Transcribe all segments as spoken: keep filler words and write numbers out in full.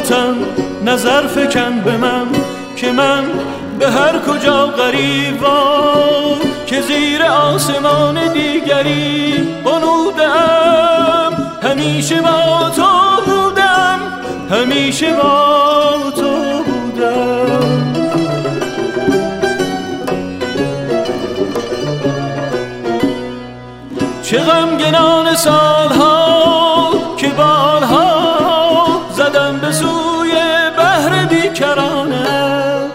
وطن نظر فکن به من که من به هر کجا غریبم، که زیر آسمان دیگری بنودم. همیشه با تو بودم، همیشه با تو بودم. چه غمگنان سالها که بالها زدم به سوی بحر بیکرانت.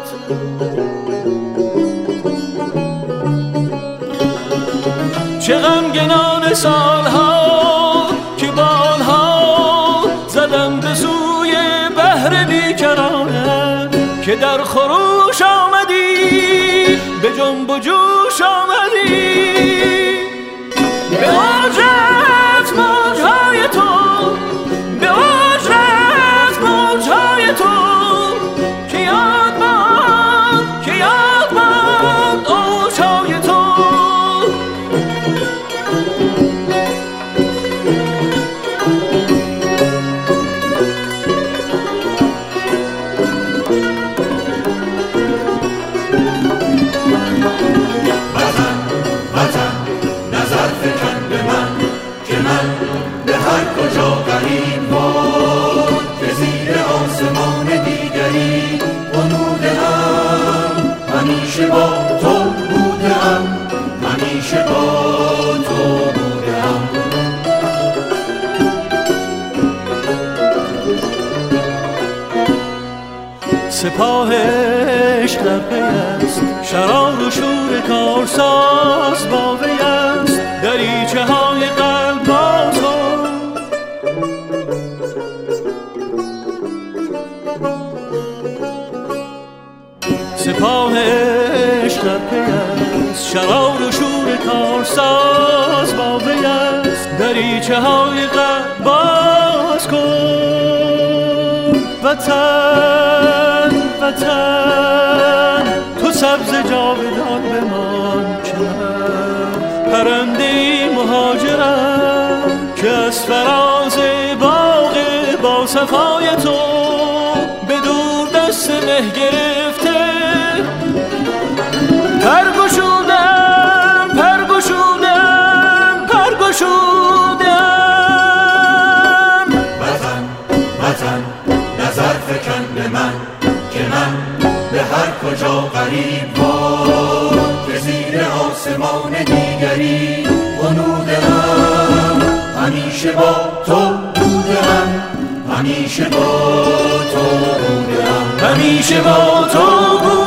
چه غمگنان سالها که بالها زدم به سوی بحر بیکرانت، که در خروش آمدی به جنب و جوش آمدی. به اجرت موجهای تو، به اجرت موجهای تو، که یاد باد که یاد باد اوجهای تو. وطن وطن نظر فکن به من که من به هر کجا غریب بود، به زیر آسمان دیگری بنوده‌ام. همیشه با تو بوده‌ام، همیشه با تو بوده‌ام. سپاه عشق در پی است، شرار و شور کارساز با وی است. دریچه های قلب با تو، سپاه عشق در پی است، شرار و شور کارساز با وی است. دریچه های قلب باز کن. وطن وطن تو سبز جاودان بمان، که من پرنده مهاجرم که از فراز باغ با صفای تو به دور دست مه گرفته. پرگشودم پرگشودم پرگشودم. وطن وطن نظر فکن به من که من به هر کجا غریب بود، به زیر آسمان دیگری بنوده‌ام. همیشه با تو بوده‌ام، همیشه با تو بوده‌ام، همیشه با تو بودم.